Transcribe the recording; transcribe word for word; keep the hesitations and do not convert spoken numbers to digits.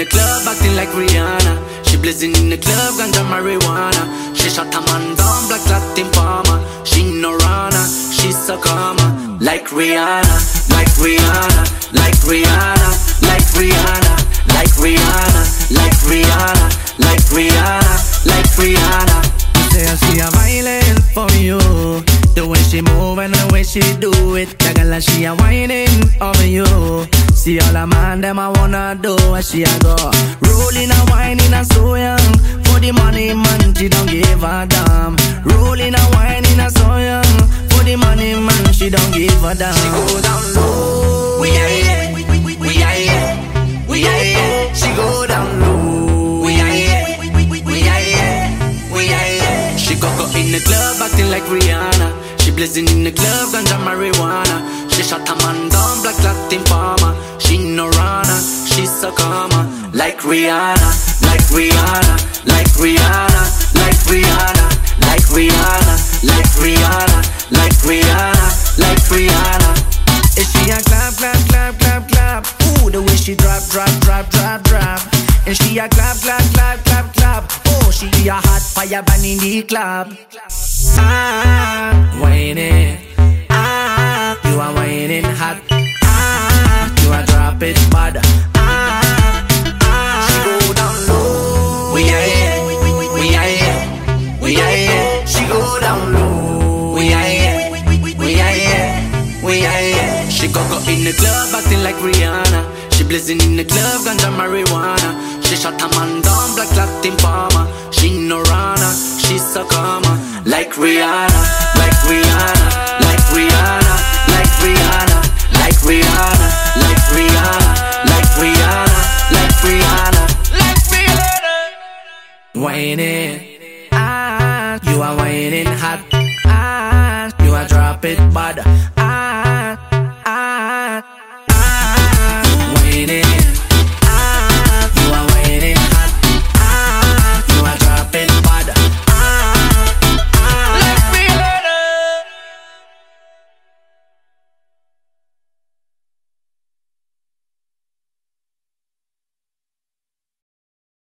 the club acting like Rihanna. She blazing in the club, ganja marijuana. She shot a man down, black Latin farmer. She no runner, she's so calmer. Like Rihanna, like Rihanna, like Rihanna, like Rihanna, like Rihanna, like Rihanna, like Rihanna, like Rihanna. You say she a violin for you. The way she move and the way she do it, the girl like she a whining over you. See all the man them I wanna do what she a go. Rolling and whining and so young. For the money man she don't give a damn. Rolling and whining and so young. For the money man she don't give a damn. She go down low. We are here, we we we are here, we are here. She go down low. We are here, we we we are here, we are here. She go go in the club acting like Rihanna. She blazing in the club, ganja marijuana. She shot a man down, black Latin farmer. She no runner, she's so calmer. Like Rihanna, like Rihanna, like Rihanna, like Rihanna, like Rihanna, like Rihanna, like Rihanna, like Rihanna. Is she a clap, clap, clap, clap, clap? Ooh, the way she drop, drop, drop, drop, drop. And she a clap, clap, clap, clap, clap. Oh, she a hot fire burn in the club. Ah, whining. Ah, you are whining hot. Ah, you are drop it bad. Ah, ah, she go down low. We are here, we, we, we are here, we are here. She go down low. We are here, we, we, we are here, we are here. She go go in the club acting like Rihanna. She blazing in the club, ganja marijuana. She shot a man down, black Latin farmer. She no runner, she's so calmer. Like Rihanna, like Rihanna, like Rihanna, like Rihanna, like Rihanna, like Rihanna, like Rihanna, like Rihanna, like Rihanna. Whining, ah, you are whining hot. Ah, you are drop it bad.